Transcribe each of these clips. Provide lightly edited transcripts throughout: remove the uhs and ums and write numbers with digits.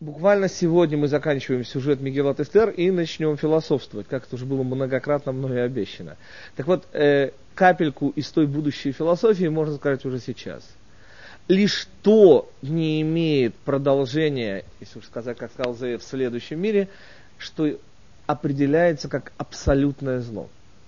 Буквально сегодня мы заканчиваем сюжет Мегилат Эстер и начнем философствовать, как это уже было многократно мною обещано. Так вот, капельку из той будущей философии можно сказать уже сейчас. Лишь то не имеет продолжения, если уж сказать, как сказал Зеев, в следующем мире, что определяется как абсолютное зло.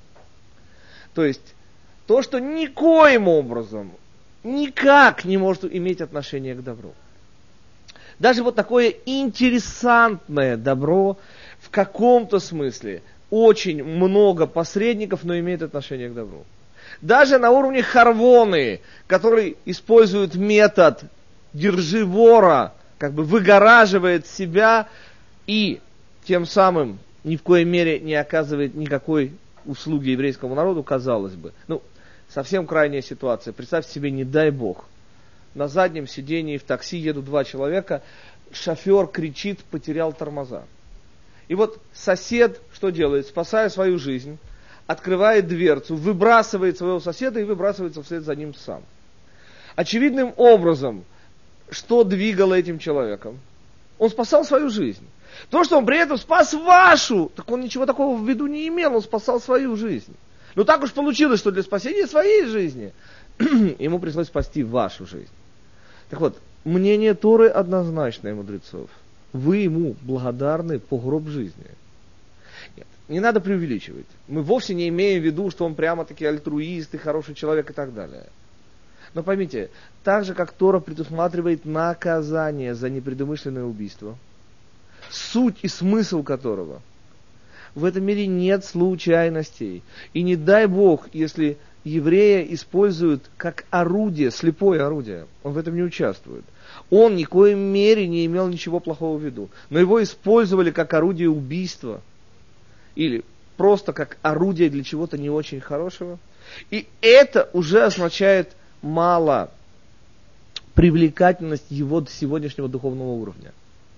То есть, то, что никоим образом, никак не может иметь отношение к добру. Даже вот такое интересантное добро в каком-то смысле очень много посредников, но имеет отношение к добру. Даже на уровне Харвоны, который использует метод «держи вора», как бы выгораживает себя и тем самым ни в коей мере не оказывает никакой услуги еврейскому народу, казалось бы. Совсем крайняя ситуация. Представьте себе, не дай бог, на заднем сидении в такси едут два человека, шофер кричит, потерял тормоза. И вот сосед что делает? Спасая свою жизнь, открывает дверцу, выбрасывает своего соседа и выбрасывается вслед за ним сам. Очевидным образом, что двигало этим человеком? Он спасал свою жизнь. То, что он при этом спас вашу, так он ничего такого в виду не имел, он спасал свою жизнь. Но так уж получилось, что для спасения своей жизни ему пришлось спасти вашу жизнь. Так вот, мнение Торы однозначное, мудрецов. Вы ему благодарны по гроб жизни. Нет, не надо преувеличивать. Мы вовсе не имеем в виду, что он прямо-таки альтруист и хороший человек и так далее. Но поймите, так же, как Тора предусматривает наказание за непредумышленное убийство, суть и смысл которого в этом мире нет случайностей. И не дай Бог, если еврея используют как орудие, слепое орудие, он в этом не участвует. Он ни в коем мере не имел ничего плохого в виду. Но его использовали как орудие убийства. Или просто как орудие для чего-то не очень хорошего. И это уже означает мало привлекательность его до сегодняшнего духовного уровня.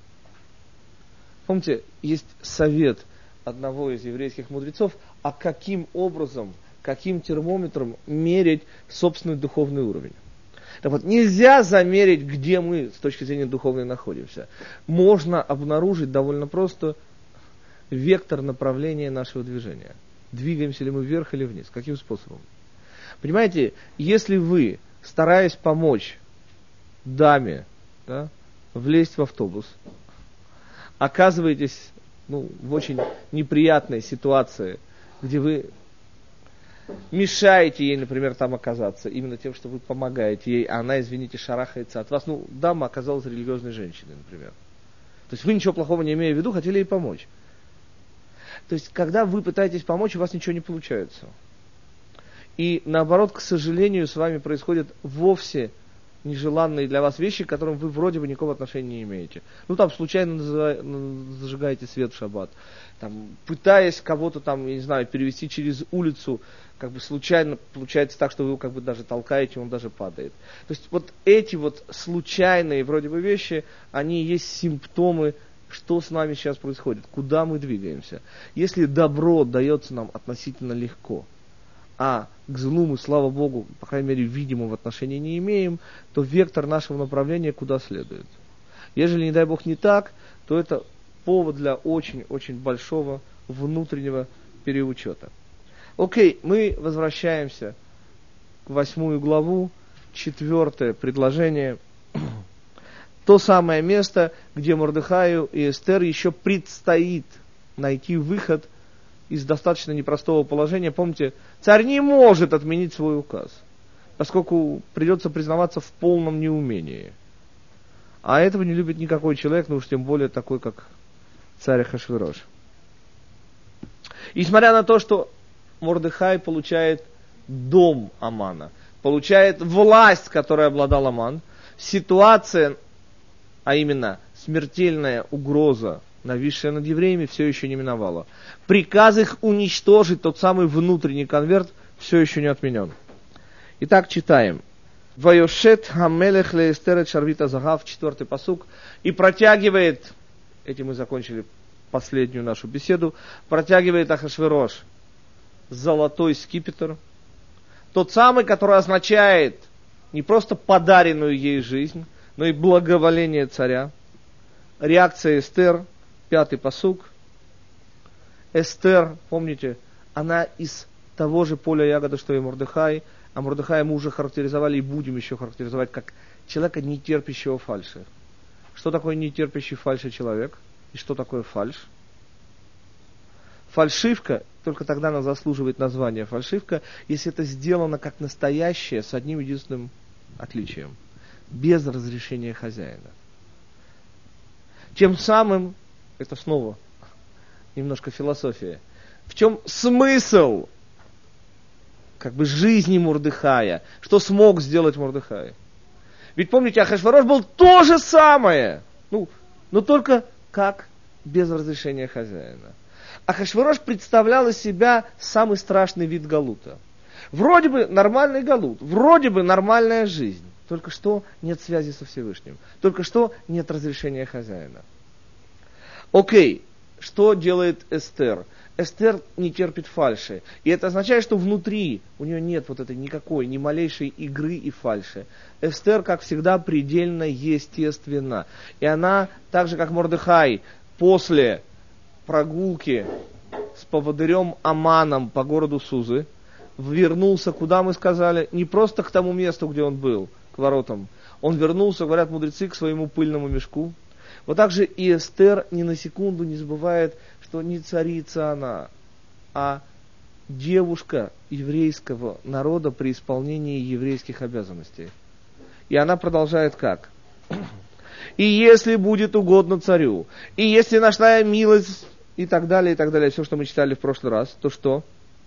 Помните, есть совет одного из еврейских мудрецов, а каким образом, каким термометром мерить собственный духовный уровень. Так вот, нельзя замерить, где мы с точки зрения духовной находимся. Можно обнаружить довольно просто вектор направления нашего движения. Двигаемся ли мы вверх или вниз, каким способом. Понимаете, если вы, стараясь помочь даме, влезть в автобус, оказываетесь в очень неприятной ситуации, где вы мешаете ей, например, там оказаться, именно тем, что вы помогаете ей, а она, извините, шарахается от вас. Дама оказалась религиозной женщиной, например. То есть вы ничего плохого не имея в виду, хотели ей помочь. То есть, когда вы пытаетесь помочь, у вас ничего не получается. И наоборот, к сожалению, с вами происходят вовсе нежеланные для вас вещи, к которым вы вроде бы никакого отношения не имеете. Там случайно зажигаете свет в шаббат. Пытаясь кого-то перевести через улицу, случайно получается так, что вы его даже толкаете, он даже падает. То есть вот эти случайные вроде бы вещи, они есть симптомы, что с нами сейчас происходит, куда мы двигаемся. Если добро дается нам относительно легко, а к злу мы, слава Богу, по крайней мере, видимого отношения не имеем, то вектор нашего направления куда следует. Ежели, не дай Бог, не так, то это повод для очень-очень большого внутреннего переучета. Окей, мы возвращаемся к 8 главу, 4 предложение. То самое место, где Мордехаю и Эстер еще предстоит найти выход из достаточно непростого положения. Помните, царь не может отменить свой указ, поскольку придется признаваться в полном неумении. А этого не любит никакой человек, уж тем более такой, как царь Ахашвирош. И несмотря на то, что Мордехай получает дом Амана, получает власть, которой обладал Аман, ситуация, а именно смертельная угроза, нависшая над евреями, все еще не миновала. Приказ их уничтожить, тот самый внутренний конверт, все еще не отменен. Итак, читаем. Вайошет хамелех леэстер эт шарвита загав, 4 пасук, и протягивает, этим мы закончили последнюю нашу беседу, протягивает Ахашвирош золотой скипетр, тот самый, который означает не просто подаренную ей жизнь, но и благоволение царя. реакция Эстер, 5-й пасук. Эстер, помните, она из того же поля ягоды, что и Мордехай, а Мордехая мы уже характеризовали и будем еще характеризовать как человека, не терпящего фальши. Что такое не терпящий фальши человек? И что такое фальшь? Фальшивка, только тогда она заслуживает названия фальшивка, если это сделано как настоящее, с одним единственным отличием. Без разрешения хозяина. Тем самым, это снова немножко философия, в чем смысл жизни Мордехая? Что смог сделать Мордехай? Ведь помните, Ахашвирош был то же самое, но только как без разрешения хозяина. Ахашвирош представлял из себя самый страшный вид галута. Вроде бы нормальный галут, вроде бы нормальная жизнь, только что нет связи со Всевышним, только что нет разрешения хозяина. Окей, что делает Эстер? Эстер не терпит фальши. И это означает, что внутри у нее нет вот этой никакой, ни малейшей игры и фальши. Эстер, как всегда, предельно естественна. И она, так же как Мордехай, после прогулки с поводырем Аманом по городу Сузы, вернулся, куда мы сказали, не просто к тому месту, где он был, к воротам. Он вернулся, говорят мудрецы, к своему пыльному мешку. Вот так же и Эстер ни на секунду не забывает, что не царица она, а девушка еврейского народа при исполнении еврейских обязанностей. И она продолжает как? И если будет угодно царю, и если нашла я милость, и так далее, все, что мы читали в прошлый раз, то что?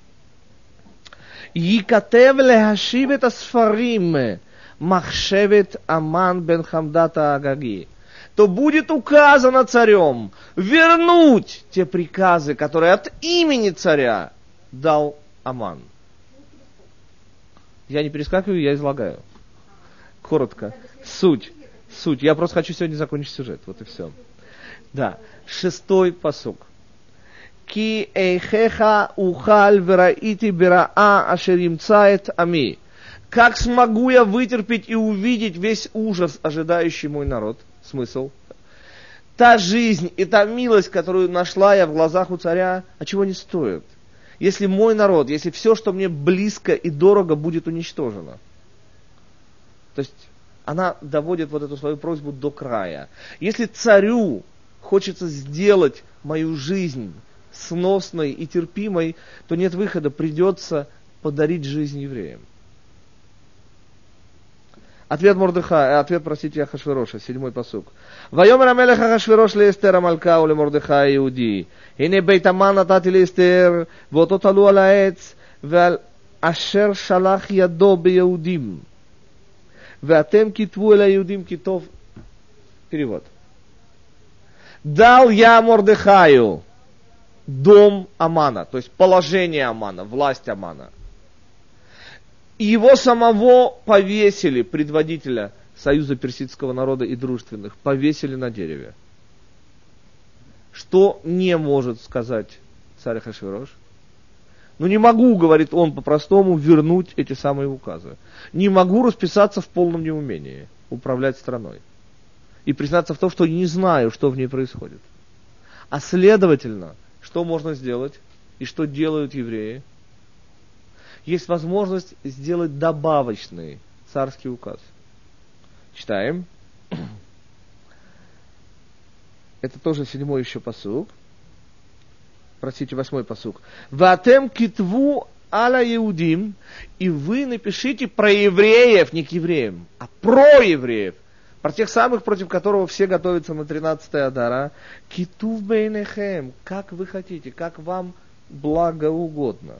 Йикатев лехашивет асфарим махшевет Аман бен Хамдата Агаги. То будет указано царем вернуть те приказы, которые от имени царя дал Аман. Я не перескакиваю, я излагаю. Коротко. Суть. Я просто хочу сегодня закончить сюжет. Вот и все. Да. 6-й пасук. Ки эйхеха ухаль вераити бераа ашерим цает ами. Как смогу я вытерпеть и увидеть весь ужас, ожидающий мой народ? Смысл. Та жизнь и та милость, которую нашла я в глазах у царя, а чего не стоит? Если мой народ, если все, что мне близко и дорого, будет уничтожено. То есть она доводит вот эту свою просьбу до края. Если царю хочется сделать мою жизнь сносной и терпимой, то нет выхода, придется подарить жизнь евреям. Ответ Ахашвироша, 7-й пасук. Вайомер амелех Ахашвирош леэстер амалка у лемордехай иуди. Ине бейт Аман натати леэстер, ואותו תלו על העץ, ועל אשר שלח ידו ביהודים. ואתם כתבו אל היהודים כתוב. Перевод. Дал я Мордехаю дом Амана, то есть положение Амана, власть Амана. И его самого повесили, предводителя Союза персидского народа и дружественных, повесили на дереве. Что не может сказать царь Ахашвирош? Не могу, говорит он по-простому, вернуть эти самые указы. Не могу расписаться в полном неумении управлять страной. И признаться в том, что не знаю, что в ней происходит. А следовательно, что можно сделать и что делают евреи? Есть возможность сделать добавочный царский указ. Читаем. Это тоже 7-й еще пасук. 8-й пасук. Ватем китву аля иудим. И вы напишите про евреев, не к евреям, а про евреев. Про тех самых, против которого все готовятся на 13-й Адара. Китув бейнехем. Как вы хотите, как вам благоугодно.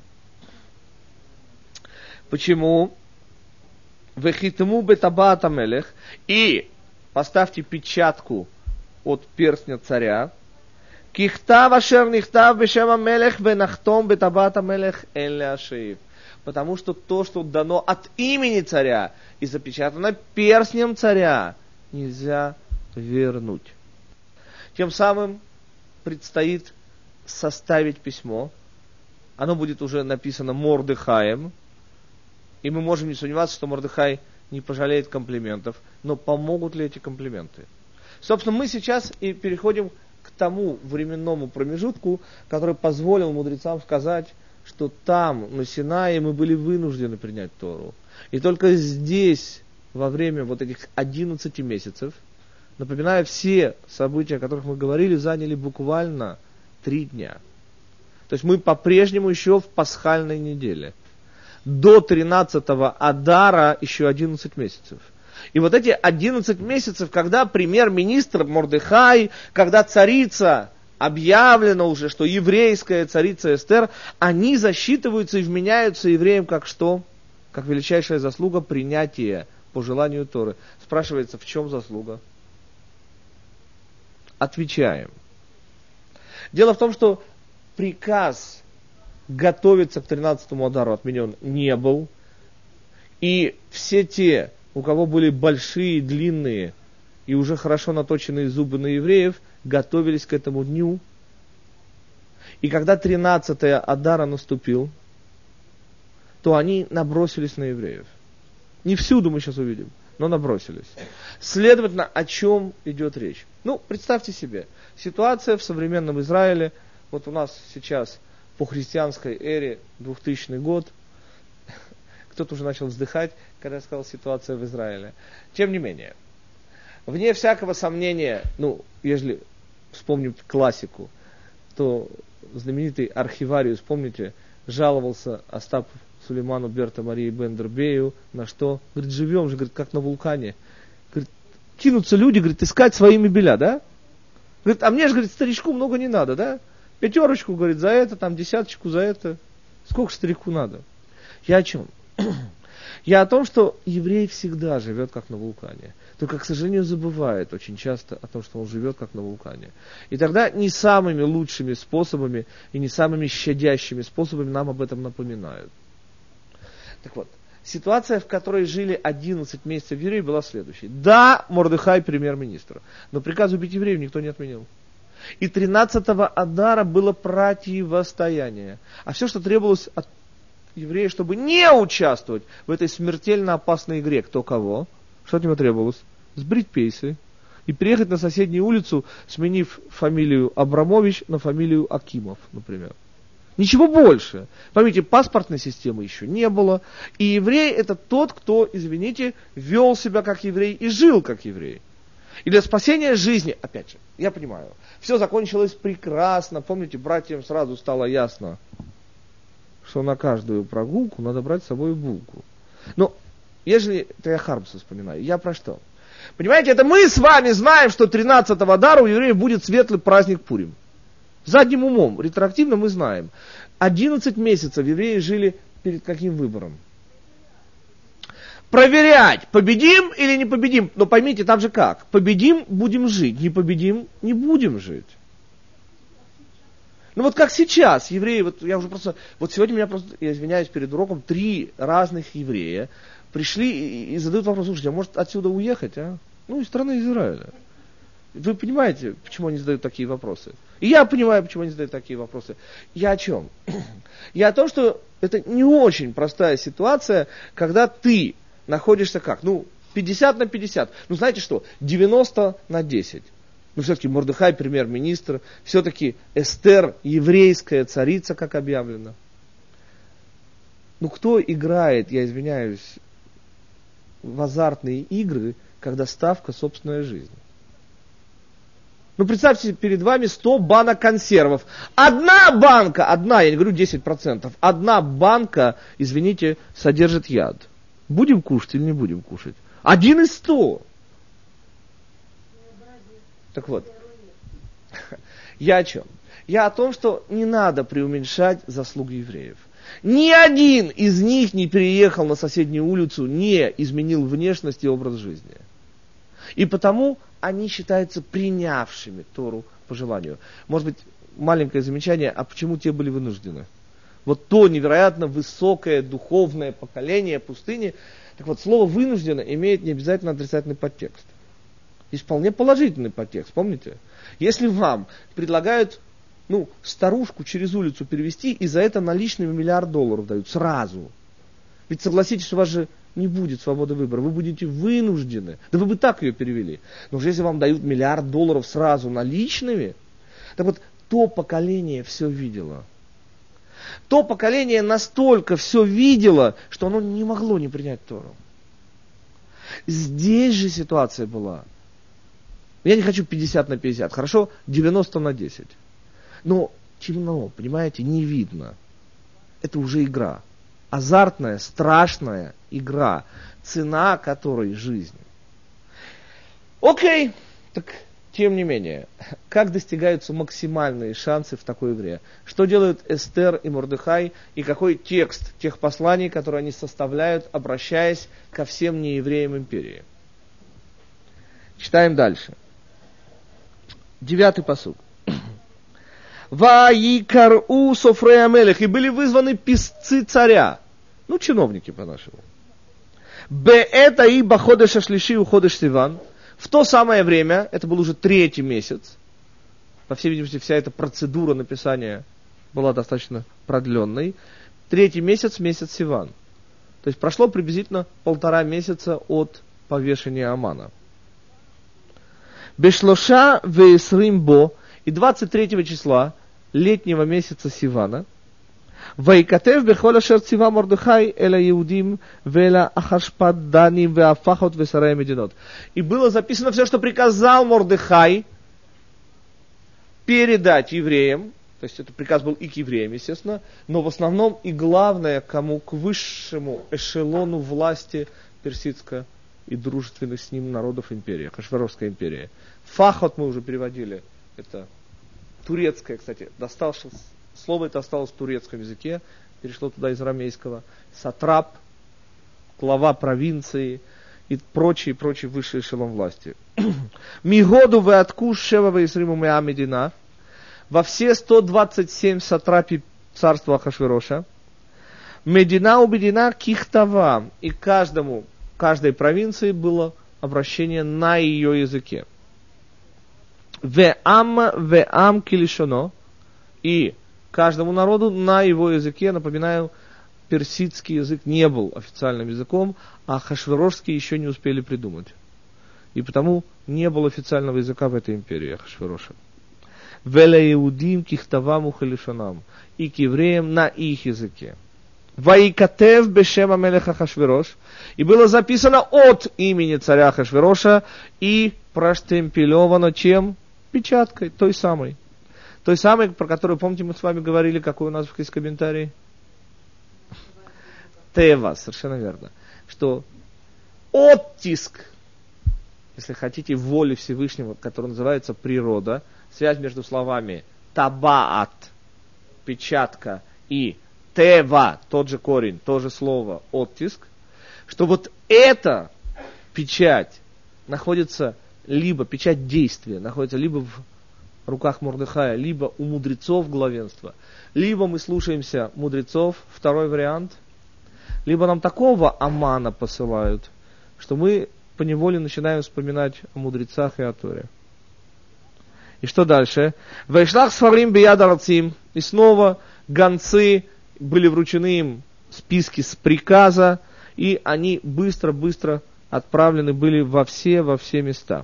Почему? Вехитму бетабаат амелех. И поставьте печатку от перстня царя. Кихтав ашер нихтав бешем амелех венахтом бетабаат амелех эн леашеев. Потому что то, что дано от имени царя и запечатано перстнем царя, нельзя вернуть. Тем самым предстоит составить письмо. Оно будет уже написано Мордехаем. И мы можем не сомневаться, что Мордехай не пожалеет комплиментов. Но помогут ли эти комплименты? Собственно, мы сейчас и переходим к тому временному промежутку, который позволил мудрецам сказать, что там, на Синае, мы были вынуждены принять Тору. И только здесь, во время вот этих 11 месяцев, напоминаю, все события, о которых мы говорили, заняли буквально 3 дня. То есть мы по-прежнему еще в пасхальной неделе. До 13-го Адара еще 11 месяцев. И вот эти 11 месяцев, когда премьер-министр Мордехай, когда царица, объявлено уже, что еврейская царица Эстер, они засчитываются и вменяются евреям как что? Как величайшая заслуга принятия по желанию Торы. Спрашивается, в чем заслуга? Отвечаем. Дело в том, что приказ готовиться к 13-му Адару отменен не был. И все те, у кого были большие, длинные и уже хорошо наточенные зубы на евреев, готовились к этому дню. И когда 13-й Адара наступил, то они набросились на евреев. Не всюду мы сейчас увидим, но набросились. Следовательно, о чем идет речь? Ну, представьте себе, ситуация в современном Израиле, вот у нас сейчас по христианской эре 2000 год, кто-то уже начал вздыхать, когда я сказал ситуация в Израиле. Тем не менее, вне всякого сомнения, если вспомним классику, то знаменитый архивариус, помните, жаловался Остапу Сулейману Берта Марии Бендербею на что? Говорит, живем же, говорит, как на вулкане. Говорит, кинутся люди, говорит, искать свои мебеля, да? Говорит, а мне же, говорит, старичку много не надо, да? 5, говорит, за это, там 10 за это. Сколько старику надо? Я о чем? Я о том, что еврей всегда живет как на вулкане. Только, к сожалению, забывает очень часто о том, что он живет как на вулкане. И тогда не самыми лучшими способами и не самыми щадящими способами нам об этом напоминают. Так вот, ситуация, в которой жили 11 месяцев евреи, была следующей. Да, Мордехай премьер-министр, но приказ убить евреев никто не отменил. И 13-го Адара было противостояние. А все, что требовалось от еврея, чтобы не участвовать в этой смертельно опасной игре, кто кого, что от него требовалось? Сбрить пейсы и переехать на соседнюю улицу, сменив фамилию Абрамович на фамилию Акимов, например. Ничего больше. Поймите, паспортной системы еще не было. И еврей это тот, кто, извините, вел себя как еврей и жил как еврей. И для спасения жизни, опять же, я понимаю, все закончилось прекрасно. Помните, братьям сразу стало ясно, что на каждую прогулку надо брать с собой булку. Но, если это я Хармса вспоминаю, я про что? Понимаете, это мы с вами знаем, что 13-го Адара у евреев будет светлый праздник Пурим. Задним умом, ретроактивно мы знаем. 11 месяцев евреи жили перед каким выбором? Проверять, победим или не победим. Но поймите, там же как? Победим, будем жить. Не победим, не будем жить. Ну вот как сейчас, евреи, вот сегодня у меня просто, я извиняюсь перед уроком, 3 разных еврея пришли и задают вопрос, слушайте, а может отсюда уехать, а? Из страны Израиля. Вы понимаете, почему они задают такие вопросы? И я понимаю, почему они задают такие вопросы. Я о чем? Я о том, что это не очень простая ситуация, когда ты находишься как? 50 на 50. Знаете что? 90 на 10. Все-таки Мордехай премьер-министр, все-таки Эстер еврейская царица, как объявлено. Кто играет, я извиняюсь, в азартные игры, когда ставка собственная жизнь? Представьте, перед вами 100 банок консервов. Одна банка, я не говорю 10%, одна банка, извините, содержит яд. Будем кушать или не будем кушать? 1 из 100. Так вот, я о чем? Я о том, что не надо преуменьшать заслуги евреев. Ни один из них не переехал на соседнюю улицу, не изменил внешность и образ жизни. И потому они считаются принявшими Тору по желанию. Может быть, маленькое замечание, а почему те были вынуждены? Вот то невероятно высокое духовное поколение пустыни. Так вот, слово «вынуждено» имеет не обязательно отрицательный подтекст. Есть вполне положительный подтекст, помните? Если вам предлагают, старушку через улицу перевести, и за это наличными $1 миллиард дают сразу. Ведь согласитесь, у вас же не будет свободы выбора, вы будете вынуждены. Да вы бы так ее перевели. Но уже если вам дают $1 миллиард сразу наличными, так вот, то поколение все видело. То поколение настолько все видело, что оно не могло не принять Тору. Здесь же ситуация была. Я не хочу 50/50, хорошо, 90/10. Но темно, понимаете, не видно. Это уже игра. Азартная, страшная игра, цена которой жизнь. Окей, так тем не менее, как достигаются максимальные шансы в такой игре? Что делают Эстер и Мордехай, и какой текст тех посланий, которые они составляют, обращаясь ко всем неевреям империи? Читаем дальше. 9 пасук. Ваикару софрей амелех, и были вызваны писцы царя, чиновники по-нашему. Беэта и баходеш ашлиши уходеш сиван, в то самое время, это был уже 3-й месяц, по всей видимости, вся эта процедура написания была достаточно продленной, 3-й месяц, месяц Сиван. То есть прошло приблизительно 1,5 месяца от повешения Амана. Бешлоша веесримбо, и 23 числа летнего месяца Сивана, ויקטב בכל אשר ציווה מרדכי אל היהודים ואל החשפדנים והפחות ושרי המדינות. И было записано все, что приказал Мордехай передать евреям, то есть это приказ был и к евреям, естественно, но в основном и главное, к высшему эшелону власти персидской и дружественных с ним народов империи, Ахашверовская империя. Фахот мы уже переводили, это турецкое, кстати, слово это осталось в турецком языке, перешло туда из арамейского. Сатрап, глава провинции и прочий высший эшелон власти. Мигоду веаткуш шева веисриму меа медина, во все 127 сатрапий царства Ахашвероша, медина у медина кихтава, и каждой провинции было обращение на ее языке. Веам килишоно, и каждому народу на его языке, напоминаю, персидский язык не был официальным языком, а ахашверошский еще не успели придумать. И потому не было официального языка в этой империи Ахашвероша. Веле иудим кихтаваму халишонам, и к евреям на их языке. Ваикатев бешема мелех Ахашверош, и было записано от имени царя Ахашвероша и проштемпелевано чем? Печаткой, той самой, про которую, помните, мы с вами говорили, какой у нас есть комментарий? Тева, совершенно верно. Что оттиск, если хотите, воли Всевышнего, который называется природа, связь между словами табаат, печатка, и тева, тот же корень, то же слово оттиск, что вот эта печать находится, либо печать действия, находится либо в руках Мордехая, либо у мудрецов главенства, либо мы слушаемся мудрецов, второй вариант, либо нам такого Амана посылают, что мы поневоле начинаем вспоминать о мудрецах и о Торе. И что дальше? Вайшлах сфарим бияд арцим, и снова гонцы были вручены им списки с приказа, и они быстро отправлены были во все места.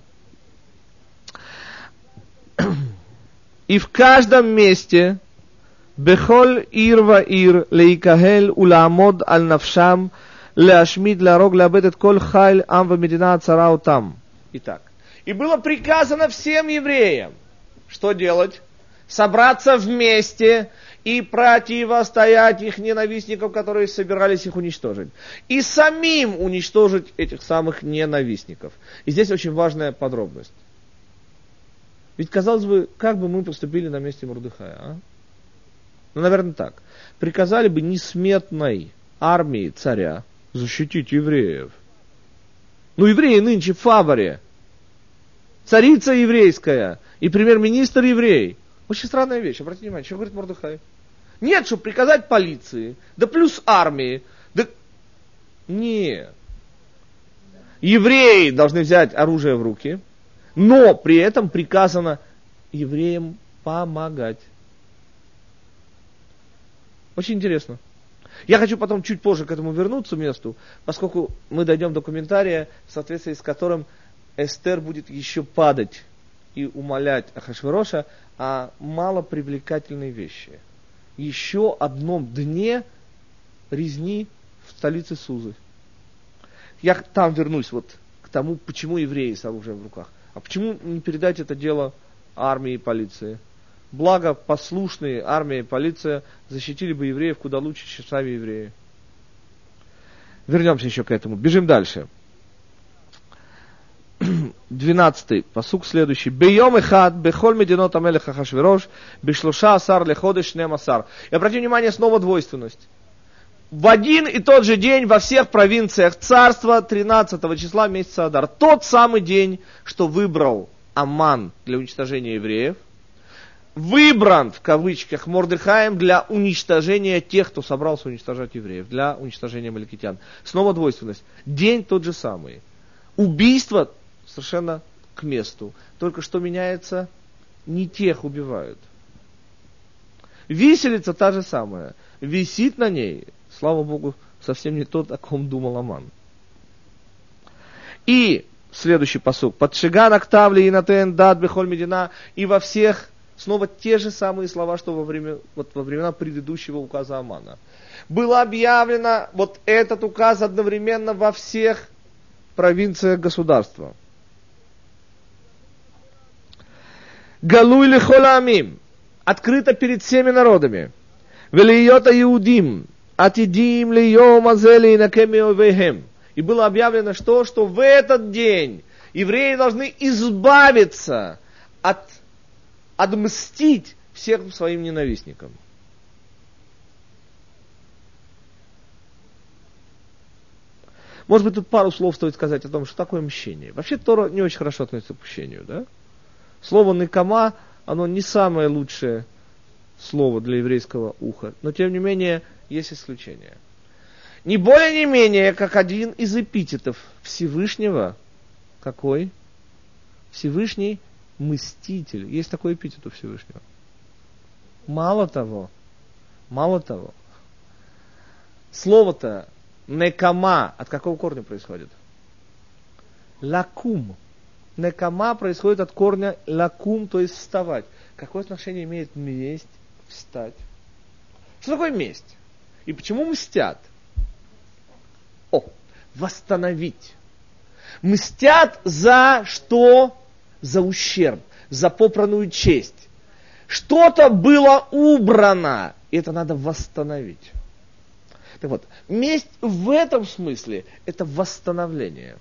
И в каждом месте бехоль ир ва ир лейкахель уламод аль навшам ляшмид лярог лябедет коль хайль ам ва медина царау там. Итак, и было приказано всем евреям, что делать? Собраться вместе и противостоять их ненавистникам, которые собирались их уничтожить. И самим уничтожить этих самых ненавистников. И здесь очень важная подробность. Ведь, казалось бы, как бы мы поступили на месте Мордехая, а? Наверное, так. Приказали бы несметной армии царя защитить евреев. Евреи нынче в фаворе. Царица еврейская и премьер-министр еврей. Очень странная вещь, обратите внимание, что говорит Мордехай. Нет, чтобы приказать полиции, да плюс армии, да... Нет. Евреи должны взять оружие в руки, но при этом приказано евреям помогать. Очень интересно. Я хочу потом чуть позже к этому вернуться месту, поскольку мы дойдем до комментария, в соответствии с которым Эстер будет еще падать и умолять Ахашвероша о малопривлекательной вещи. Еще одном дне резни в столице Сузы. Я там вернусь вот к тому, почему евреи с оружием в руках. А почему не передать это дело армии и полиции? Благо, послушные армия и полиция защитили бы евреев куда лучше, чем сами евреи. Вернемся еще к этому. Бежим дальше. 12 пасук следующий. Бейом эхад, бехоль мединот амелех Ахашверош, бешлуша асар леходеш нем асар. И обратите внимание, снова двойственность. В один и тот же день во всех провинциях царства 13 числа месяца Адар. Тот самый день, что выбрал Аман для уничтожения евреев, выбран, в кавычках, Мордехаем для уничтожения тех, кто собрался уничтожать евреев, для уничтожения амаликитян. Снова двойственность. День тот же самый. Убийство совершенно к месту. Только что меняется, не тех убивают. Виселица та же самая. Висит на ней, слава Богу, совсем не тот, о ком думал Аман. И следующий пасук. Подшиган актавли и натен дат бехоль медина. И во всех снова те же самые слова, что во времена предыдущего указа Амана. Было объявлено вот этот указ одновременно во всех провинциях государства. Галуй лихола амим. Открыто перед всеми народами. Велийота иудим. Атидим лийом азели инакеми овейхем. И было объявлено, что в этот день евреи должны избавиться отмстить всем своим ненавистникам. Может быть, тут пару слов стоит сказать о том, что такое мщение. Вообще Тора не очень хорошо относится к мщению, да? Слово «некама», оно не самое лучшее слово для еврейского уха, но тем не менее есть исключения. Не более не менее, как один из эпитетов Всевышнего. Какой? Всевышний мститель. Есть такой эпитет у Всевышнего. Мало того, слово-то некама от какого корня происходит? Лакум. Некама происходит от корня лакум, то есть вставать. Какое отношение имеет месть, встать? Что такое месть? И почему мстят? Восстановить. Мстят за что? За ущерб, за попранную честь. Что-то было убрано, и это надо восстановить. Так вот, месть в этом смысле – это восстановление.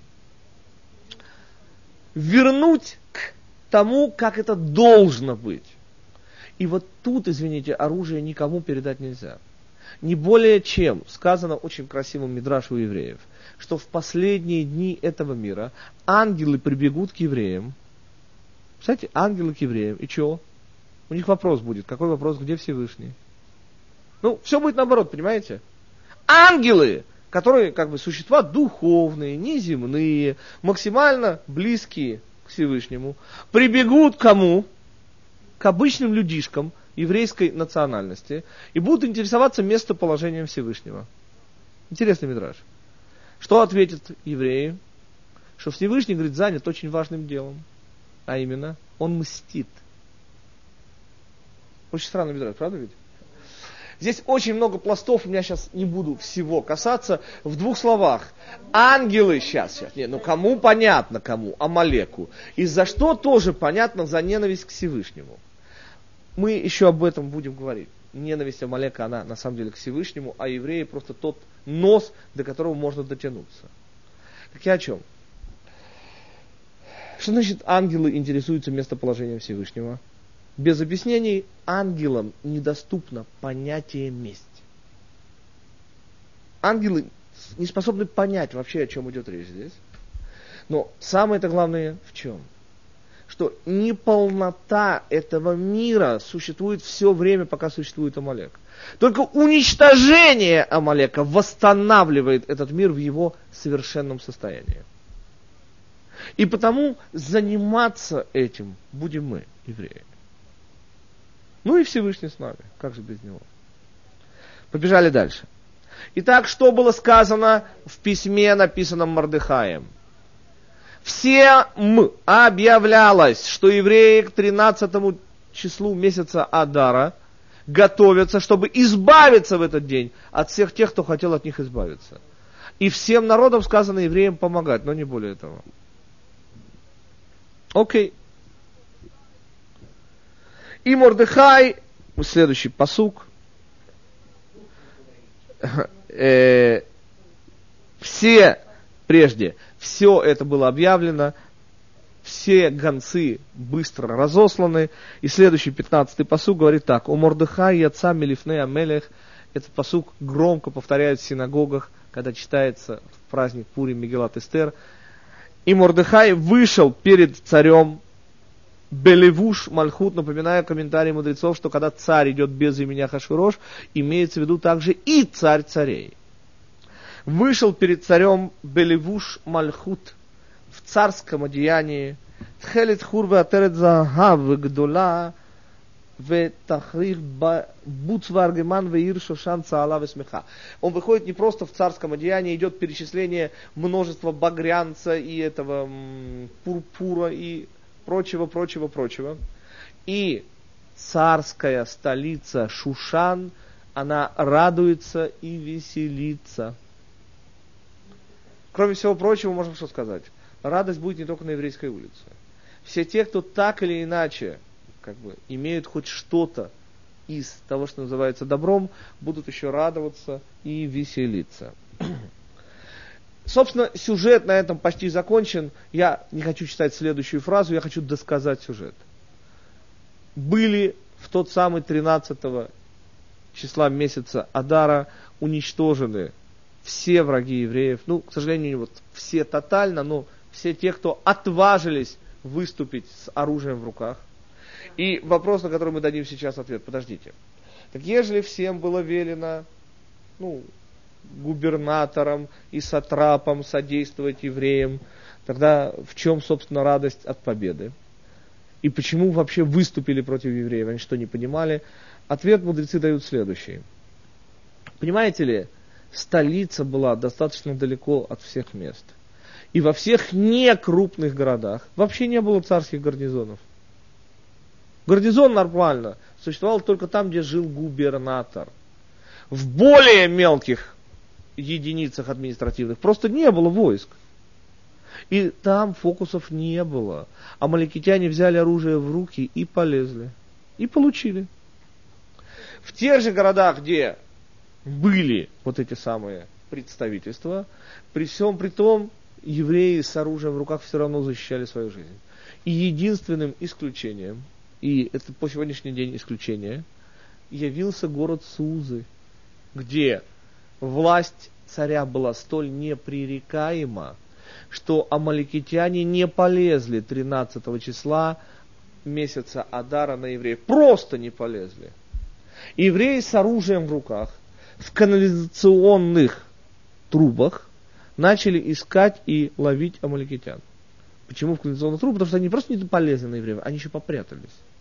Вернуть к тому, как это должно быть. И вот тут, извините, оружие никому передать нельзя. Не более чем сказано очень красивым мидраш у евреев, что в последние дни этого мира ангелы прибегут к евреям. Кстати, ангелы к евреям. И что? У них вопрос будет. Какой вопрос? Где Всевышний? Все будет наоборот, понимаете? Ангелы, которые существа духовные, неземные, максимально близкие к Всевышнему, прибегут к кому? К обычным людишкам еврейской национальности и будут интересоваться местоположением Всевышнего. Интересный мидраш. Что ответят евреи? Что Всевышний, говорит, занят очень важным делом. А именно, он мстит. Очень странный мидраш, правда ведь? Здесь очень много пластов, я сейчас не буду всего касаться. В двух словах. Ангелы сейчас. Кому понятно, кому? Амалеку. И за что тоже понятно, за ненависть к Всевышнему. Мы еще об этом будем говорить. Ненависть Амалека, она на самом деле к Всевышнему, а евреи просто тот нос, до которого можно дотянуться. Так я о чем? Что значит ангелы интересуются местоположением Всевышнего? Без объяснений ангелам недоступно понятие месть. Ангелы не способны понять вообще, о чем идет речь здесь. Но самое-то главное в чем? Что неполнота этого мира существует все время, пока существует Амалек. Только уничтожение Амалека восстанавливает этот мир в его совершенном состоянии. И потому заниматься этим будем мы, евреи. И Всевышний с нами. Как же без него? Побежали дальше. Итак, что было сказано в письме, написанном Мордехаем? Всем объявлялось, что евреи к 13 числу месяца Адару готовятся, чтобы избавиться в этот день от всех тех, кто хотел от них избавиться. И всем народам сказано евреям помогать, но не более того. Окей. И Мордехай, следующий пасук. Все это было объявлено, все гонцы быстро разосланы. И следующий 15-й пасук говорит так: «У Мордехай яца милифней амелех». Этот пасук громко повторяют в синагогах, когда читается в праздник Пурим Мегилат Эстер. И Мордехай вышел перед царем Белевуш Мальхут, напоминаю комментарий мудрецов, что когда царь идет без имени Ахашвирош, имеется в виду также и царь царей. Вышел перед царем Белевуш Мальхут в царском одеянии. Тхелет хурве атерет загав гдола ветахрих буцваргеман веир шошан цаала весмеха. Он выходит не просто в царском одеянии, идет перечисление множества багрянца и этого пурпура и прочего. И царская столица Шушан, она радуется и веселится. Кроме всего прочего, можно что сказать? Радость будет не только на еврейской улице. Все те, кто так или иначе имеют хоть что-то из того, что называется добром, будут еще радоваться и веселиться. Собственно, сюжет на этом почти закончен. Я не хочу читать следующую фразу, я хочу досказать сюжет. Были в тот самый 13 числа месяца Адара уничтожены все враги евреев. К сожалению, все тотально, но все те, кто отважились выступить с оружием в руках. И вопрос, на который мы дадим сейчас ответ. Подождите. Так ежели всем было велено, губернаторам и сатрапам содействовать евреям, тогда в чем, собственно, радость от победы? И почему вообще выступили против евреев? Они что, не понимали? Ответ мудрецы дают следующий. Понимаете ли, столица была достаточно далеко от всех мест. И во всех некрупных городах вообще не было царских гарнизонов. Гарнизон нормально существовал только там, где жил губернатор. В более мелких единицах административных просто не было войск. И там фокусов не было. Амаликитяне взяли оружие в руки и полезли. И получили. В тех же городах, где были вот эти самые представительства, при всем при том, евреи с оружием в руках все равно защищали свою жизнь. И единственным исключением, и это по сегодняшний день исключение, явился город Сузы, где власть царя была столь непререкаема, что амаликитяне не полезли 13 числа месяца Адара на евреев. Просто не полезли. Евреи с оружием в руках в канализационных трубах начали искать и ловить амаликитян. Почему в канализационных трубах? Потому что они просто не полезли на евреев, они еще попрятались.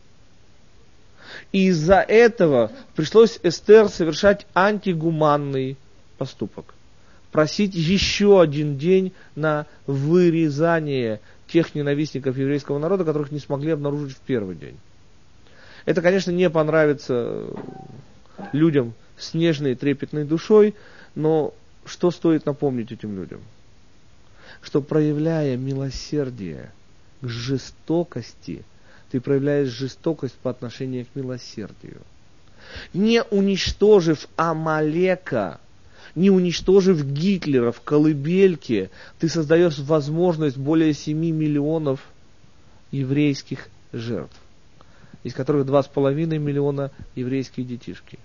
И из-за этого пришлось Эстер совершать антигуманный поступок. Просить еще один день на вырезание тех ненавистников еврейского народа, которых не смогли обнаружить в первый день. Это, конечно, не понравится людям с нежной и трепетной душой, но что стоит напомнить этим людям? Что, проявляя милосердие к жестокости, ты проявляешь жестокость по отношению к милосердию. Не уничтожив Амалека, не уничтожив Гитлера в колыбельке, ты создаешь возможность более 7 миллионов еврейских жертв, из которых 2,5 миллиона еврейские детишки.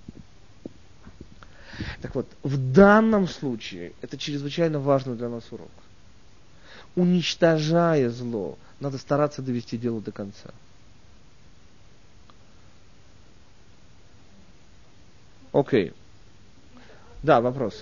Так вот, в данном случае это чрезвычайно важный для нас урок. Уничтожая зло, надо стараться довести дело до конца. Окей. Да, вопрос.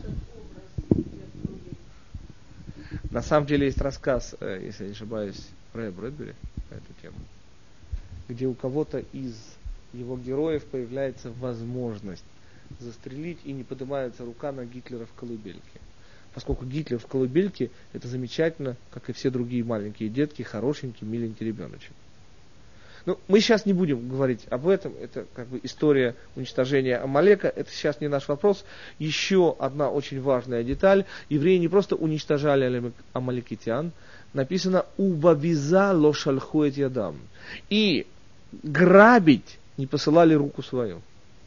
На самом деле есть рассказ, если я не ошибаюсь, Рэя Брэдбери на эту тему, где у кого-то из его героев появляется возможность застрелить, и не поднимается рука на Гитлера в колыбельке. Поскольку Гитлер в колыбельке, это замечательно, как и все другие маленькие детки, хорошенький, миленький ребеночек. Ну, мы сейчас не будем говорить об этом, это как бы история уничтожения Амалека, это сейчас не наш вопрос. Еще одна очень важная деталь, евреи не просто уничтожали амалекитян, написано «Убавиза лошальхуэт ядам», и грабить не посылали руку свою.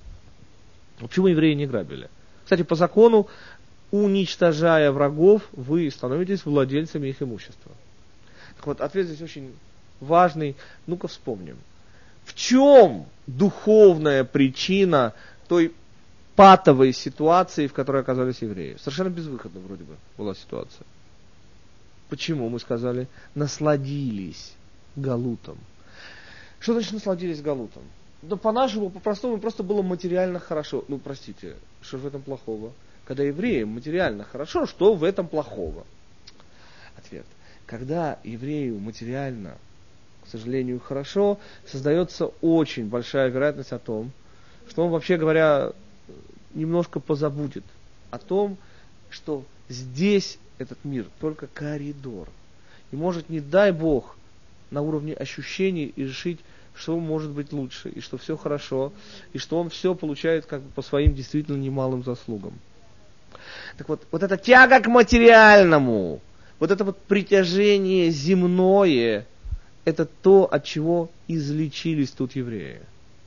Почему евреи не грабили? Кстати, по закону, уничтожая врагов, вы становитесь владельцами их имущества. Так вот, ответ здесь очень важный. Ну-ка вспомним. В чем духовная причина той патовой ситуации, в которой оказались евреи? Совершенно безвыходно вроде бы была ситуация. Почему, мы сказали, насладились галутом? Что значит насладились галутом? Да по-нашему, по-простому, просто было материально хорошо. Ну, простите, что в этом плохого? Когда евреям материально хорошо, что в этом плохого? Ответ. Когда еврею материально, к сожалению, хорошо, создается очень большая вероятность о том, что он, вообще говоря, немножко позабудет о том, что здесь этот мир только коридор. И может, не дай Бог, на уровне ощущений и решить, что может быть лучше, и что все хорошо, и что он все получает как бы по своим действительно немалым заслугам. Так вот, вот эта тяга к материальному, вот это вот притяжение земное, это то, от чего излечились тут евреи.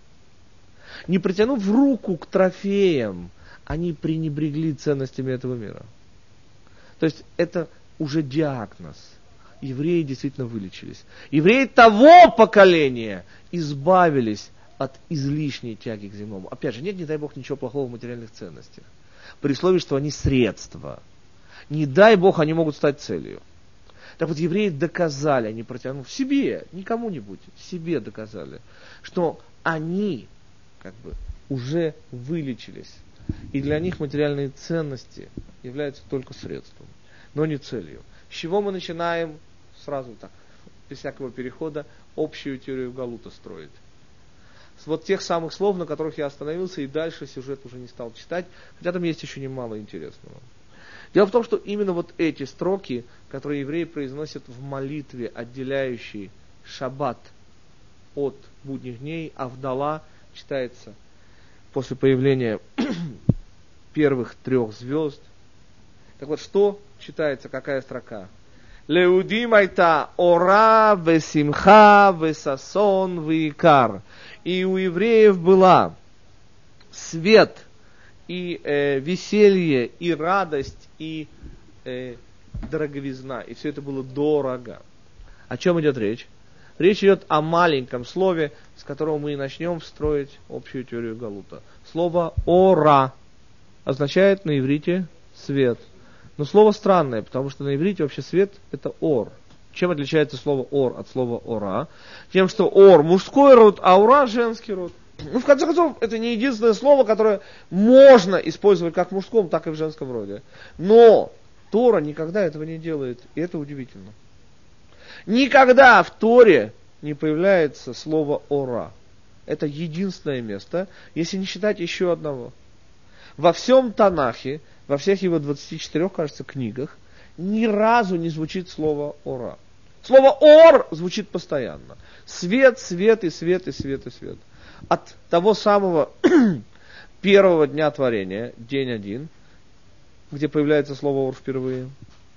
Не протянув руку к трофеям, они пренебрегли ценностями этого мира. То есть это уже диагноз. Евреи действительно вылечились. Евреи того поколения избавились от излишней тяги к земному. Опять же, нет, не дай Бог, ничего плохого в материальных ценностях. При условии, что они средства. Не дай Бог, они могут стать целью. Так вот, евреи доказали, они протянув себе, не кому-нибудь, себе доказали, что они как бы уже вылечились. И для них материальные ценности являются только средством, но не целью. С чего мы начинаем сразу так, без всякого перехода, общую теорию Галута строить? С вот тех самых слов, на которых я остановился, и дальше сюжет уже не стал читать, хотя там есть еще немало интересного. Дело в том, что именно вот эти строки, которые евреи произносят в молитве, отделяющей шаббат от будних дней, Авдала читается после появления первых 3 звезд. Так вот, что читается, какая строка? Леудим айта ора весимха весасон веикар. И у евреев была свет, и веселье, и радость, и дороговизна. И все это было дорого. О чем идет речь? Речь идет о маленьком слове, с которого мы и начнем строить общую теорию Галута. Слово «ора» означает на иврите «свет». Но слово странное, потому что на иврите вообще свет – это «ор». Чем отличается слово «ор» от слова «ора»? Тем, что «ор» – мужской род, а «ура» – женский род. Ну, в конце концов, это не единственное слово, которое можно использовать как в мужском, так и в женском роде. Но Тора никогда этого не делает, и это удивительно. Никогда в Торе не появляется слово «ора». Это единственное место, если не считать еще одного. Во всем Танахе, во всех его 24, кажется, книгах, ни разу не звучит слово «ора». Слово «ор» звучит постоянно. Свет, свет, и свет, и свет, и свет. От того самого первого дня творения, день 1, где появляется слово «ор» впервые.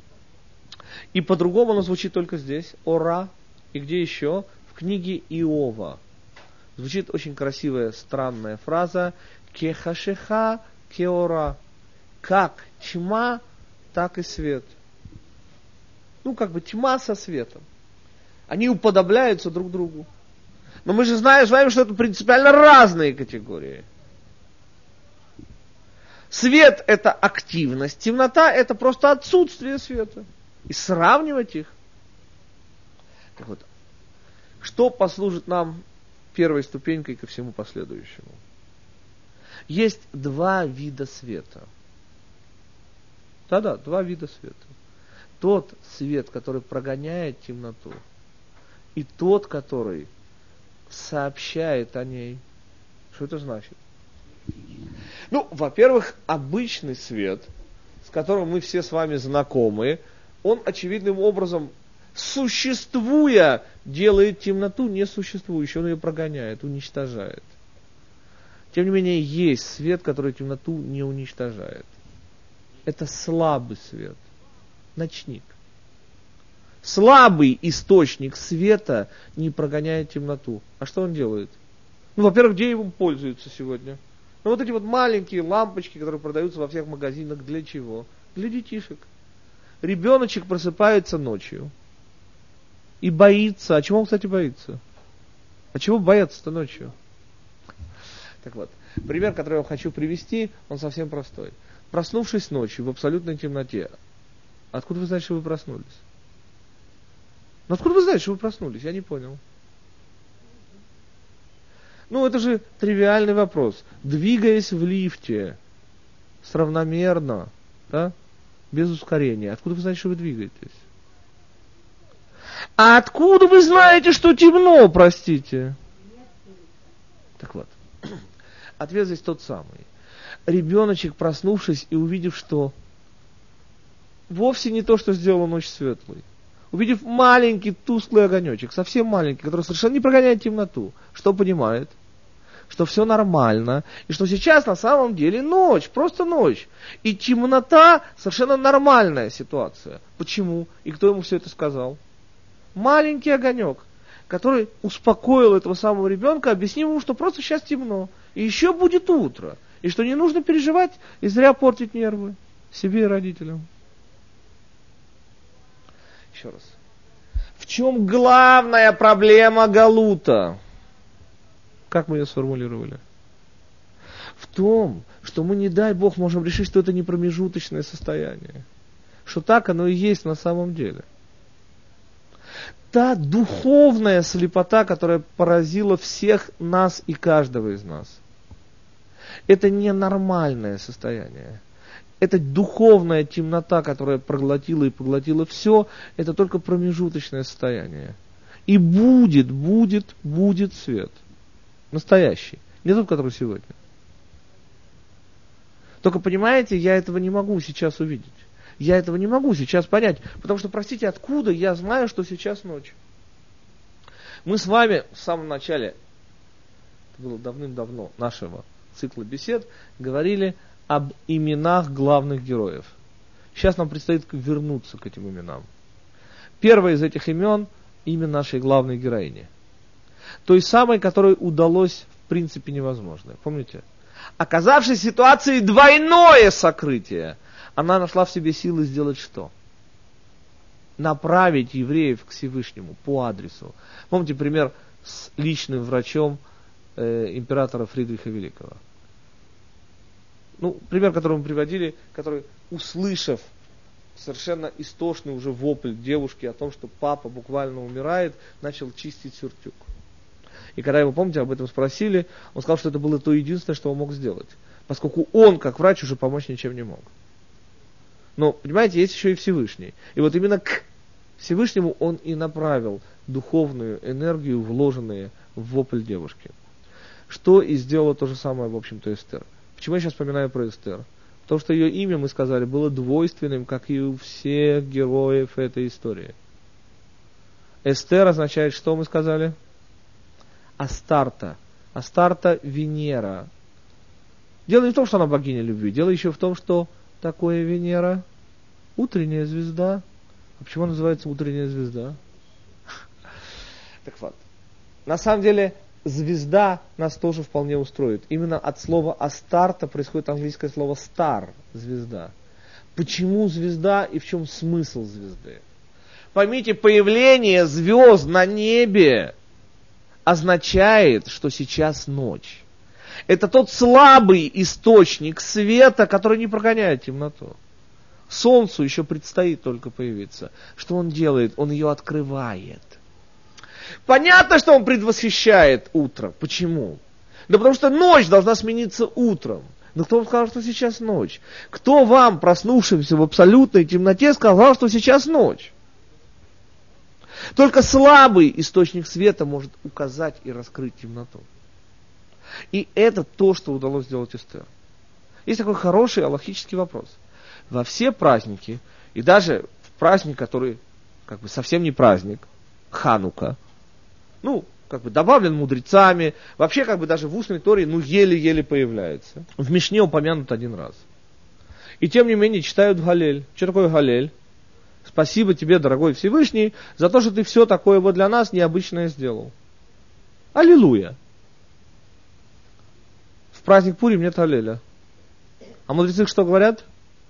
И по-другому оно звучит только здесь, «ора». И где еще? В книге Иова. Звучит очень красивая, странная фраза «кехашеха кеора». Как тьма, так и свет. Ну, как бы тьма со светом. Они уподобляются друг другу. Но мы же знаем, что это принципиально разные категории. Свет – это активность, темнота – это просто отсутствие света. И сравнивать их. Так вот, что послужит нам первой ступенькой ко всему последующему? Есть 2 вида света. Да-да, 2 вида света. Тот свет, который прогоняет темноту, и тот, который сообщает о ней. Что это значит? Ну, во-первых, обычный свет, с которым мы все с вами знакомы, он очевидным образом, существуя, делает темноту несуществующей, он ее прогоняет, уничтожает. Тем не менее, есть свет, который темноту не уничтожает. Это слабый свет, ночник. Слабый источник света не прогоняет темноту. А что он делает? Ну, во-первых, где им пользуются сегодня? Ну, вот эти вот маленькие лампочки, которые продаются во всех магазинах, для чего? Для детишек. Ребеночек просыпается ночью и боится. А чего он, кстати, боится? А чего бояться-то ночью? Так вот, пример, который я хочу привести, он совсем простой. Проснувшись ночью в абсолютной темноте, откуда вы знаете, что вы проснулись? Ну, откуда вы знаете, что вы проснулись? Я не понял. Ну, это же тривиальный вопрос. Двигаясь в лифте, равномерно, да, без ускорения, откуда вы знаете, что вы двигаетесь? А откуда вы знаете, что темно, простите? Так вот, ответ здесь тот самый. Ребеночек, проснувшись и увидев, что вовсе не то, что сделала ночь светлой, увидев маленький тусклый огонечек, совсем маленький, который совершенно не прогоняет темноту, что понимает? Что все нормально, и что сейчас на самом деле ночь, просто ночь. И темнота совершенно нормальная ситуация. Почему? И кто ему все это сказал? Маленький огонек, который успокоил этого самого ребенка, объяснил ему, что просто сейчас темно, и еще будет утро, и что не нужно переживать и зря портить нервы себе и родителям. Еще раз. В чем главная проблема галута? Как мы ее сформулировали? В том, что мы, не дай Бог, можем решить, что это не промежуточное состояние. Что так оно и есть на самом деле. Та духовная слепота, которая поразила всех нас и каждого из нас. Это не нормальное состояние. Это духовная темнота, которая проглотила и поглотила все, это только промежуточное состояние. И будет свет. Настоящий. Не тот, который сегодня. Только понимаете, я этого не могу сейчас увидеть. Я этого не могу сейчас понять. Потому что, простите, откуда я знаю, что сейчас ночь? Мы с вами в самом начале, это было давным-давно, нашего цикла бесед, говорили об именах главных героев. Сейчас нам предстоит вернуться к этим именам. Первое из этих имен – имя нашей главной героини. Той самой, которой удалось в принципе невозможное. Помните? Оказавшись в ситуации двойное сокрытие, она нашла в себе силы сделать что? Направить евреев к Всевышнему по адресу. Помните пример с личным врачом императора Фридриха Великого? Ну, пример, который мы приводили, который, услышав совершенно истошный уже вопль девушки о том, что папа буквально умирает, начал чистить сюртюк. И когда его, помните, об этом спросили, он сказал, что это было то единственное, что он мог сделать. Поскольку он, как врач, уже помочь ничем не мог. Но, понимаете, есть еще и Всевышний. И вот именно к Всевышнему он и направил духовную энергию, вложенную в вопль девушки. Что и сделала то же самое, в общем-то, Эстер. Почему я сейчас вспоминаю про Эстер? Потому что ее имя, мы сказали, было двойственным, как и у всех героев этой истории. Эстер означает, что мы сказали? Астарта. Астарта Венера. Дело не в том, что она богиня любви. Дело еще в том, что такое Венера? Утренняя звезда. А почему она называется утренняя звезда? Так вот. На самом деле, звезда нас тоже вполне устроит. Именно от слова Астарта происходит английское слово star, звезда. Почему звезда и в чем смысл звезды? Поймите, появление звезд на небе означает, что сейчас ночь. Это тот слабый источник света, который не прогоняет темноту. Солнцу еще предстоит только появиться. Что он делает? Он ее открывает. Понятно, что он предвосхищает утро. Почему? Да потому что ночь должна смениться утром. Но кто вам сказал, что сейчас ночь? Кто вам, проснувшимся в абсолютной темноте, сказал, что сейчас ночь? Только слабый источник света может указать и раскрыть темноту. И это то, что удалось сделать Эстер. Есть такой хороший аллахический вопрос. Во все праздники, и даже в праздник, который как бы совсем не праздник, Ханука, добавлен мудрецами, вообще как бы даже в устной Торе, еле-еле появляется. В Мишне упомянут один раз. И тем не менее читают Галель. Что такое Галель? Спасибо тебе, дорогой Всевышний, за то, что ты все такое вот для нас необычное сделал. Аллилуйя. В праздник Пурим нет Аллеля. А мудрецы что говорят?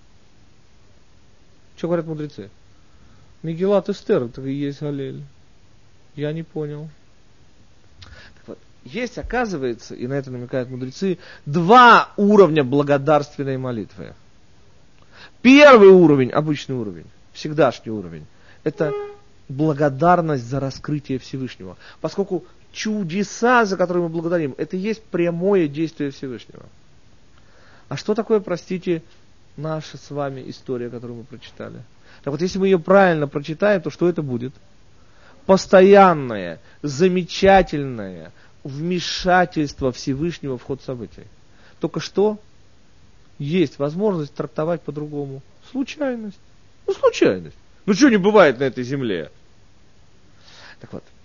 Что говорят мудрецы? Мегилат Эстер, это и есть Галель. Я не понял. Так вот, есть, оказывается, и на это намекают мудрецы, два уровня благодарственной молитвы. Первый уровень, обычный уровень, всегдашний уровень, это благодарность за раскрытие Всевышнего. Поскольку чудеса, за которые мы благодарим, это и есть прямое действие Всевышнего. А что такое, простите, наша с вами история, которую мы прочитали? Так вот, если мы ее правильно прочитаем, то что это будет? Постоянное, замечательное вмешательство Всевышнего в ход событий. Только что есть возможность трактовать по-другому. Случайность. Случайность. Что не бывает на этой земле? Так вот,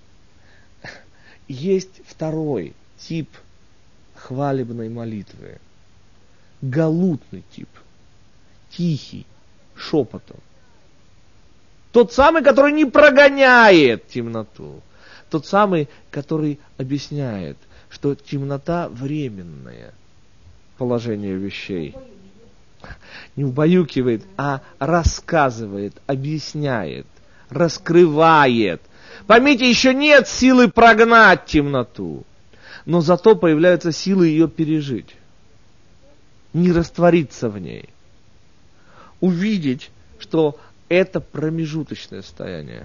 есть второй тип хвалебной молитвы. Галутный тип. Тихий, шепотом. Тот самый, который не прогоняет темноту. Тот самый, который объясняет, что темнота временное положение вещей. Не убаюкивает, а рассказывает, объясняет, раскрывает. Поймите, еще нет силы прогнать темноту, но зато появляются силы ее пережить. Не раствориться в ней. Увидеть, что это промежуточное состояние.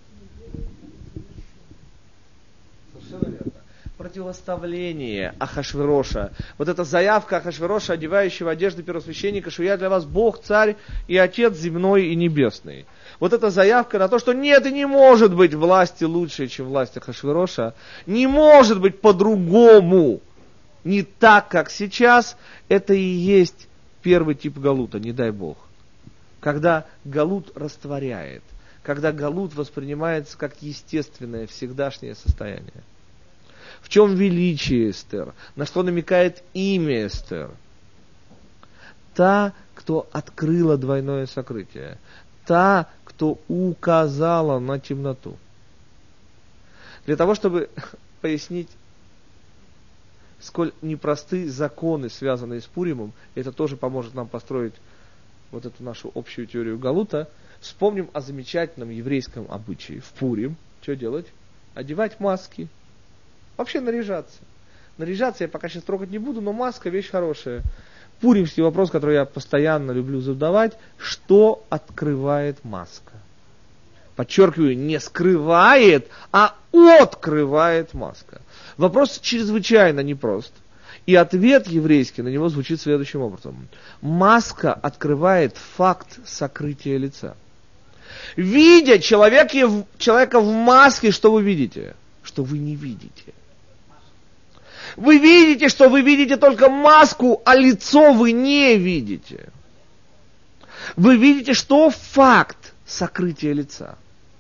Совершенно верно. Противоставление Ахашвероша. Вот эта заявка Ахашвероша, одевающего одежды первосвященника, что я для вас Бог, Царь и Отец земной и небесный. Вот эта заявка на то, что нет и не может быть власти лучше, чем власть Ахашвероша. Не может быть по-другому. Не так, как сейчас. Это и есть первый тип галута, не дай Бог. Когда галут растворяет. Когда галут воспринимается как естественное, всегдашнее состояние. В чем величие Эстер? На что намекает имя Эстер? Та, кто открыла двойное сокрытие. Та, кто указала на темноту. Для того, чтобы пояснить, сколь непросты законы, связанные с Пуримом, это тоже поможет нам построить вот эту нашу общую теорию галута, вспомним о замечательном еврейском обычае. В Пурим что делать? Одевать маски. Вообще наряжаться. Наряжаться я пока сейчас трогать не буду, но маска вещь хорошая. Пуримский вопрос, который я постоянно люблю задавать, что открывает маска? Подчеркиваю, не скрывает, а открывает маска. Вопрос чрезвычайно непрост. И ответ еврейский на него звучит следующим образом. Маска открывает факт сокрытия лица. Видя человека в маске, что вы видите? Что вы не видите. Вы видите, что вы видите только маску, а лицо вы не видите. Вы видите, что факт сокрытия лица.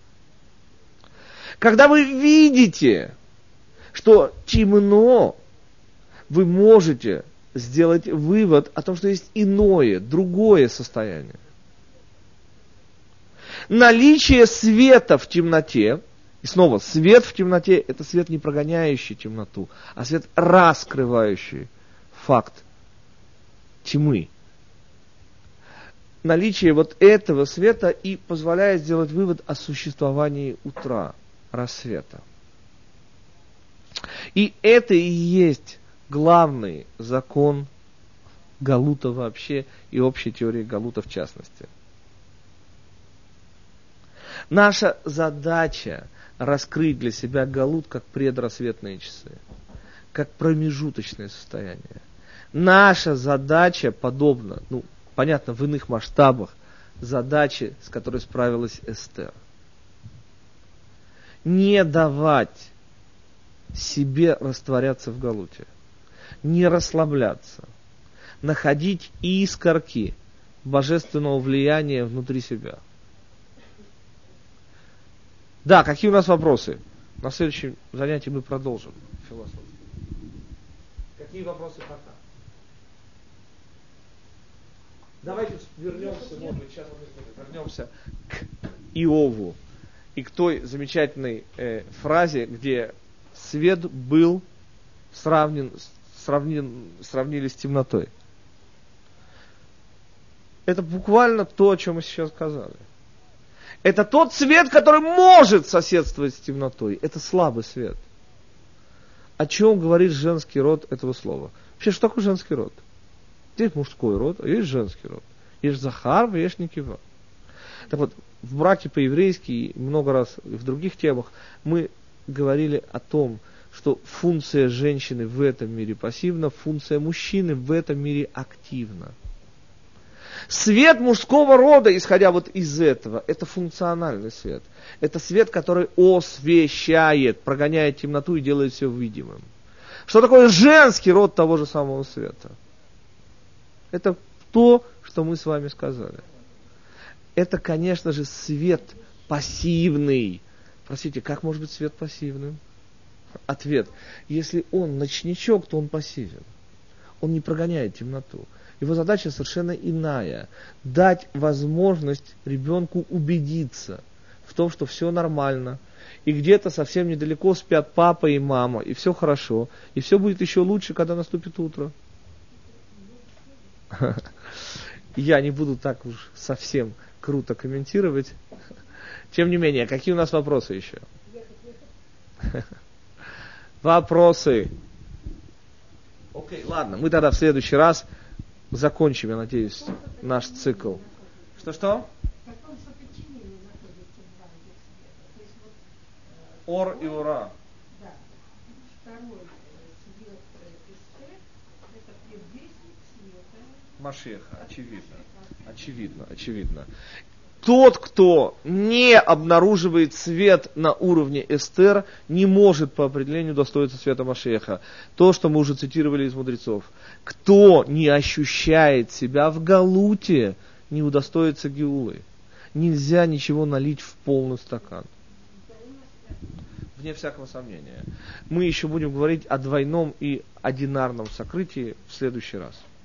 Когда вы видите, что темно, вы можете сделать вывод о том, что есть иное, другое состояние. Наличие света в темноте, и снова, свет в темноте – это свет, не прогоняющий темноту, а свет, раскрывающий факт тьмы. Наличие вот этого света и позволяет сделать вывод о существовании утра, рассвета. И это и есть главный закон галута вообще и общей теории галута в частности. Наша задача раскрыть для себя галут как предрассветные часы, как промежуточное состояние. Наша задача подобна, понятно, в иных масштабах, задаче, с которой справилась Эстер. Не давать себе растворяться в галуте, не расслабляться, находить искорки божественного влияния внутри себя. Да, какие у нас вопросы? На следующем занятии мы продолжим философию. Какие вопросы пока? Давайте вернемся, может быть, сейчас вернемся к Иову и к той замечательной фразе, где свет был сравнили с темнотой. Это буквально то, о чем мы сейчас сказали. Это тот свет, который может соседствовать с темнотой. Это слабый свет. О чем говорит женский род этого слова? Вообще, что такое женский род? Есть мужской род, а есть женский род. Есть Захар, есть Никива. Так вот, в браке по-еврейски и много раз в других темах мы говорили о том, что функция женщины в этом мире пассивна, функция мужчины в этом мире активна. Свет мужского рода, исходя вот из этого, это функциональный свет. Это свет, который освещает, прогоняет темноту и делает все видимым. Что такое женский род того же самого света? Это то, что мы с вами сказали. Это, конечно же, свет пассивный. Простите, как может быть свет пассивным? Ответ. Если он ночничок, то он пассивен. Он не прогоняет темноту. Его задача совершенно иная. Дать возможность ребенку убедиться в том, что все нормально. И где-то совсем недалеко спят папа и мама. И все хорошо. И все будет еще лучше, когда наступит утро. Я не буду так уж совсем круто комментировать. Тем не менее, какие у нас вопросы еще? Вопросы? Окей, ладно, мы тогда в следующий раз закончим, я надеюсь, наш цикл. Что-что? Ор и Ура. Машеха, очевидно. Тот, кто не обнаруживает свет на уровне Эстер, не может по определению достоиться света Машеха. То, что мы уже цитировали из мудрецов. Кто не ощущает себя в галуте, не удостоится геулы. Нельзя ничего налить в полный стакан. Вне всякого сомнения. Мы еще будем говорить о двойном и одинарном сокрытии в следующий раз.